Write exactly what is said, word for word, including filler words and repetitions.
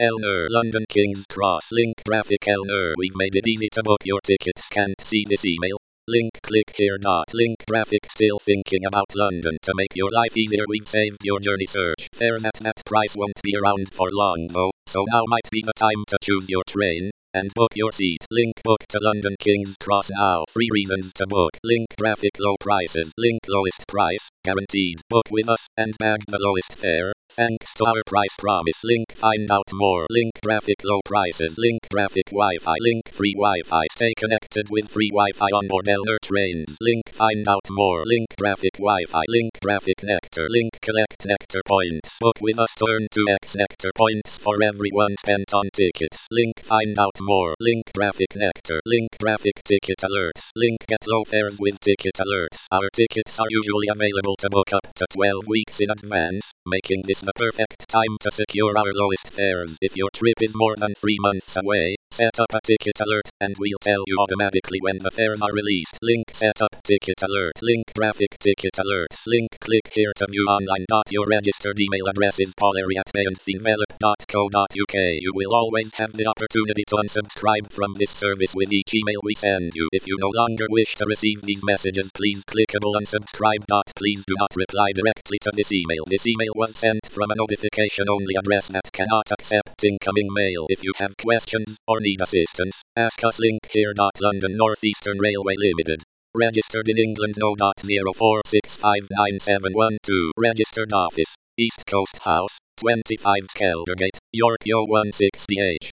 Elner, London King's Cross. Link graphic Elner. We've made it easy to book your tickets. Can't see this email? Link click here. Dot link graphic. Still thinking about London? To make your life easier, we've saved your journey search. Fares at that price won't be around for long though, so now might be the time to choose your train and book your seat. Link book to London King's Cross now. Three reasons to book. Link graphic low prices. Link lowest price guaranteed. Book with us and bag the lowest fare, thanks to our price promise. Link find out more. Link graphic low prices. Link graphic Wi-Fi. Link free Wi-Fi. Stay connected with free Wi-Fi on board Elner trains. Link find out more. Link graphic Wi-Fi. Link graphic Nectar. Link collect Nectar points. Book with us to earn two x Nectar points for every one spent on tickets. Link find out more. Link graphic Nectar. Link graphic ticket alerts. Link get low fares with ticket alerts. Our tickets are usually available to book up to twelve weeks in advance, making this the perfect time to secure our lowest fares. If your trip is more than three months away, set up a ticket alert, and we'll tell you automatically when the fares are released. Link set up ticket alert. Link graphic ticket alerts. Link click here to view online. Your registered email address is pollery at envelop dot co dot uk. You will always have the opportunity to unsubscribe from this service with each email we send you. If you no longer wish to receive these messages, please clickable unsubscribe. Please do not reply directly to this email. This email was sent from a notification only address that cannot accept incoming mail. If you have questions or need assistance, ask us. Link here. London North Eastern Railway Limited. Registered in England no. zero four six five nine seven one two. Registered office, East Coast House, twenty-five Skeldergate, York one sixty H.